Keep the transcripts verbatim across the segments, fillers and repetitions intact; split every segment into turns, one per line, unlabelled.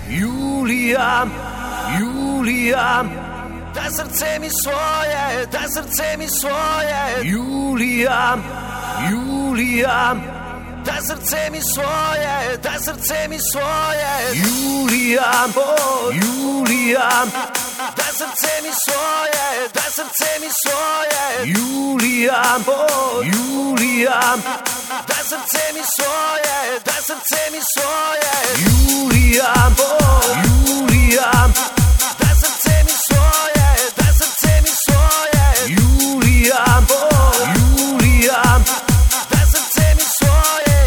Julija, Julija, daj srce mi svoje, daj srce mi svoje. Julija, Julija, daj srce mi svoje, daj srce mi svoje. Julija, oh, Julija, daj srce mi svoje, daj srce mi svoje. Julija, oh, Julija, daj srce mi svoje, daj srce mi svoje. Julija, oh, Julija, daj srce mi svoje, daj srce mi svoje. Julija, oh, Julija, daj srce mi svoje.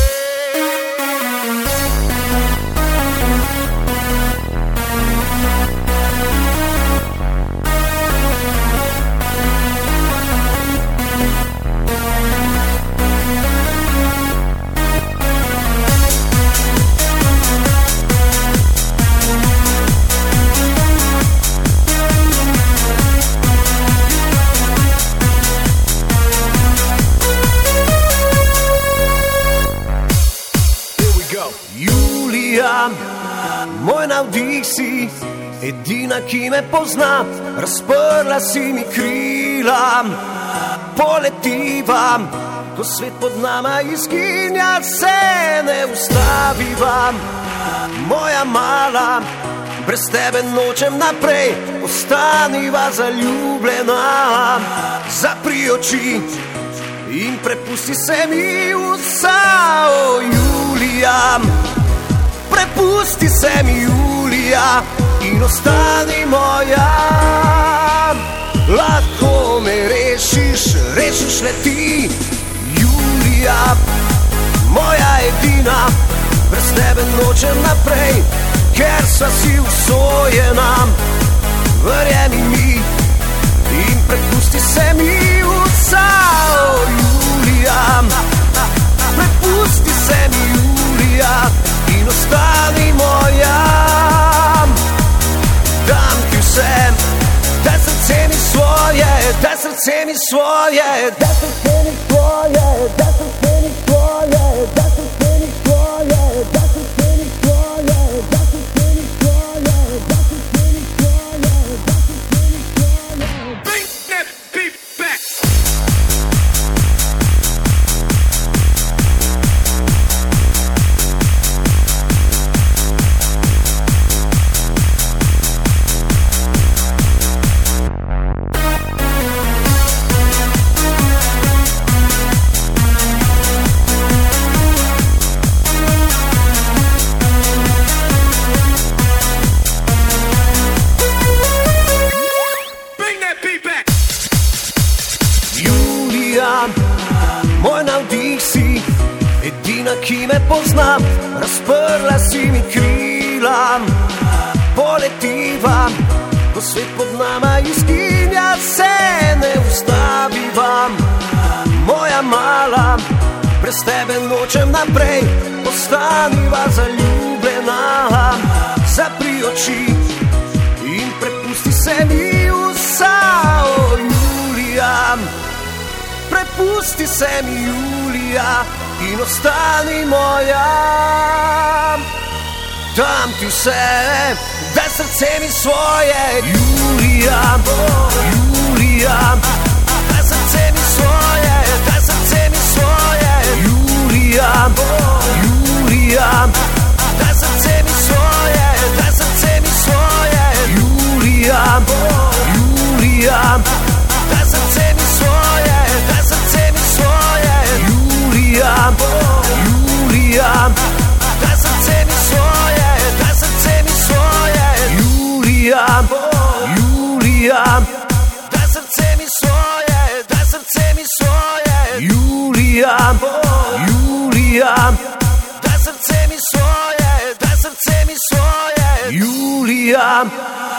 Julija, moj navdih si, edina, ki me pozna, razprla si mi krila, poletivam, ko svet pod nama izginja, se ne ustavivam. Moja mala, brez tebe nočem naprej, ostaniva zaljubljena. Zapri oči in prepusti se mi vsa, o Julija. Prepusti se mi, Julija, in ostani moja. Lahko me rešiš, rešiš le ti, Julija, moja edina. Brez tebe nočem naprej, ker sva si usojena. Verjemi mi in prepusti se mi vsa, o Julija. Prepusti se mi, Julija, in ostani moja. Dam ti vse, daj srce mi svoje, daj srce mi svoje, daj srce mi svoje, daj srce mi svoje, daj srce mi svoje, daj srce mi svoje, daj srce mi svoje, daj srce mi svoje, daj srce mi svoje.
Bring that beat back.
Moj navdih si, edina, ki me pozna, razprla si mi krila, poletivam, ko svet pod nama izginja, se ne ustavivam. Moja mala, brez tebe nočem naprej, ostaniva zaljubljena. Zapri oči in prepusti se mi vsa, o Julija. Prepusti se mi, Julija, in ostani moja. Dam ti vse, daj srce mi svoje, Julija, oh, Julija. Daj srce mi svoje, daj srce mi svoje, Julija, oh, Julija. Daj srce mi svoje, daj srce mi svoje, Julija, oh, Julija. Daj srce mi svoje, daj srce mi svoje, Julija, oh, Julija. Daj srce mi svoje, daj srce mi svoje, Julija, oh, Julija. Daj srce mi svoje, daj srce mi svoje, Julija, oh, Julija. Daj srce mi svoje, daj srce mi svoje, Julija.